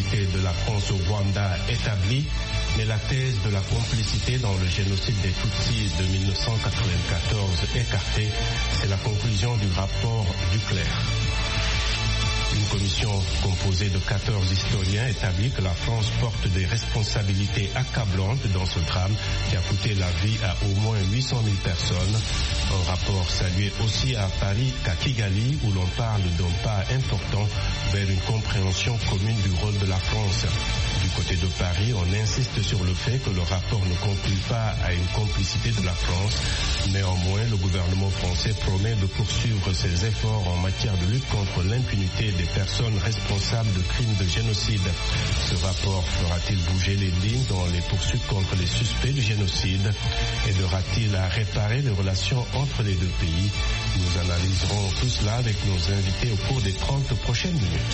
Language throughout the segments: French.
l'impunité de la France au Rwanda établie, mais la thèse de la complicité dans le génocide des Tutsis de 1994 écartée, c'est la conclusion du rapport Duclerc. Une commission composée de 14 historiens établit que la France porte des responsabilités accablantes dans ce drame qui a coûté la vie à au moins 800 000 personnes. Un rapport salué aussi à Paris qu'à Kigali où l'on parle d'un pas important vers une compréhension commune du rôle de la France. Du côté de Paris, on insiste sur le fait que le rapport ne conclut pas à une complicité de la France. Néanmoins, le gouvernement français promet de poursuivre ses efforts en matière de lutte contre l'impunité des personnes responsables de crimes de génocide. Ce rapport fera-t-il bouger les lignes dans les poursuites contre les suspects du génocide? Aidera-t-il à réparer les relations entre les deux pays? Nous analyserons tout cela avec nos invités au cours des 30 prochaines minutes.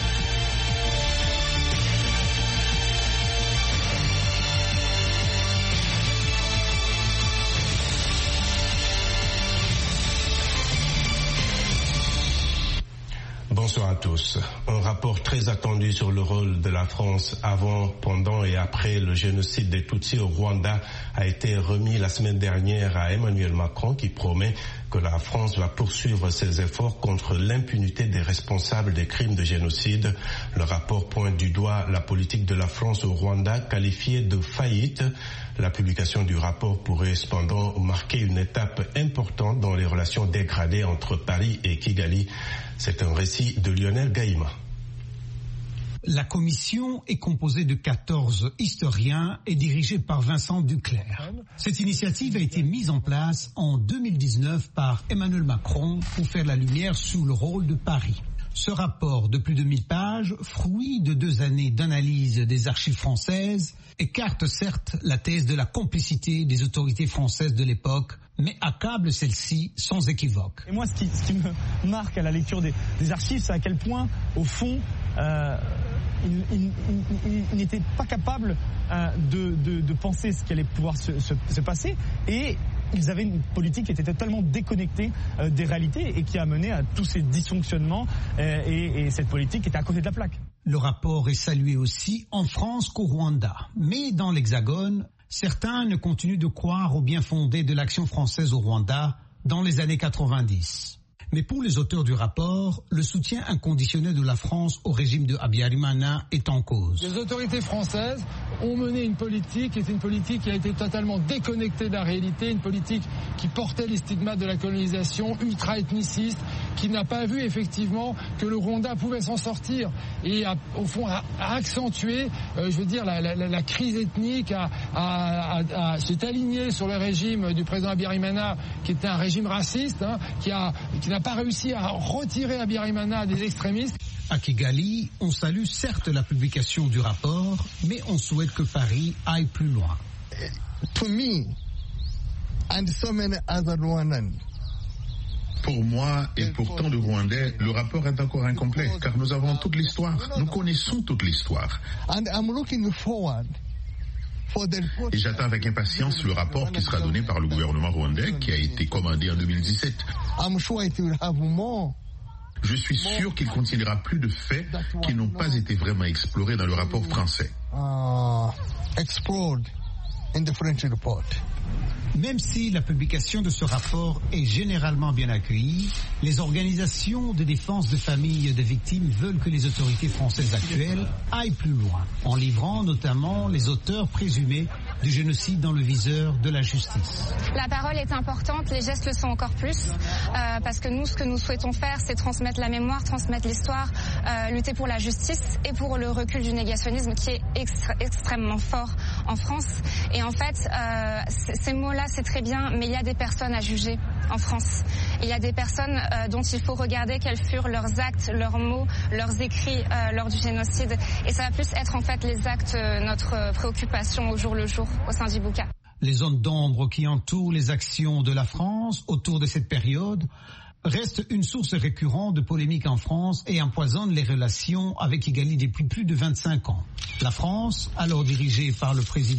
Bonsoir à tous. Un rapport très attendu sur le rôle de la France avant, pendant et après le génocide des Tutsis au Rwanda a été remis la semaine dernière à Emmanuel Macron qui promet que la France va poursuivre ses efforts contre l'impunité des responsables des crimes de génocide. Le rapport pointe du doigt la politique de la France au Rwanda qualifiée de faillite. La publication du rapport pourrait cependant marquer une étape importante dans les relations dégradées entre Paris et Kigali. C'est un récit de Lionel Gaïma. La commission est composée de 14 historiens et dirigée par Vincent Duclerc. Cette initiative a été mise en place en 2019 par Emmanuel Macron pour faire la lumière sur le rôle de Paris. Ce rapport de plus de 1000 pages, fruit de 2 années d'analyse des archives françaises, écarte certes la thèse de la complicité des autorités françaises de l'époque, mais accable celle-ci sans équivoque. Et moi, ce qui me marque à la lecture des archives, c'est à quel point, au fond, il n'était pas capable de penser ce qui allait pouvoir se passer, et ils avaient une politique qui était totalement déconnectée des réalités et qui a mené à tous ces dysfonctionnements et cette politique était à côté de la plaque. Le rapport est salué aussi en France qu'au Rwanda, mais dans l'Hexagone, certains ne continuent de croire au bien fondé de l'action française au Rwanda dans les années 90. Mais pour les auteurs du rapport, le soutien inconditionnel de la France au régime de Habyarimana est en cause. Les autorités françaises ont mené une politique qui est une politique qui a été totalement déconnectée de la réalité, une politique qui portait les stigmates de la colonisation, ultra-ethniciste, qui n'a pas vu effectivement que le Rwanda pouvait s'en sortir et au fond a accentué, la crise ethnique, s'est aligné sur le régime du président Habyarimana qui était un régime raciste, qui n'a pas réussi à retirer Habyarimana des extrémistes. À Kigali, on salue certes la publication du rapport, mais on souhaite que Paris aille plus loin. To me and so many other Rwandans. Pour moi et pour tant de Rwandais, le rapport est encore incomplet, car nous avons toute l'histoire. Nous connaissons toute l'histoire. And I'm looking forward. Et j'attends avec impatience le rapport qui sera donné par le gouvernement rwandais qui a été commandé en 2017. Je suis sûr qu'il contiendra plus de faits qui n'ont pas été vraiment explorés dans le rapport français. Même si la publication de ce rapport est généralement bien accueillie, les organisations de défense de familles de victimes veulent que les autorités françaises actuelles aillent plus loin, en livrant notamment les auteurs présumés du génocide dans le viseur de la justice. La parole est importante, les gestes le sont encore plus, parce que nous, ce que nous souhaitons faire, c'est transmettre la mémoire, transmettre l'histoire, lutter pour la justice et pour le recul du négationnisme qui est extrêmement fort en France. Et en fait, ces mots-là, c'est très bien, mais il y a des personnes à juger en France. Il y a des personnes dont il faut regarder quels furent leurs actes, leurs mots, leurs écrits lors du génocide. Et ça va plus être en fait les actes, notre préoccupation au jour le jour au sein d'Ibuka. Les zones d'ombre qui entourent les actions de la France autour de cette période restent une source récurrente de polémiques en France et empoisonnent les relations avec Kigali depuis plus de 25 ans. La France, alors dirigée par le président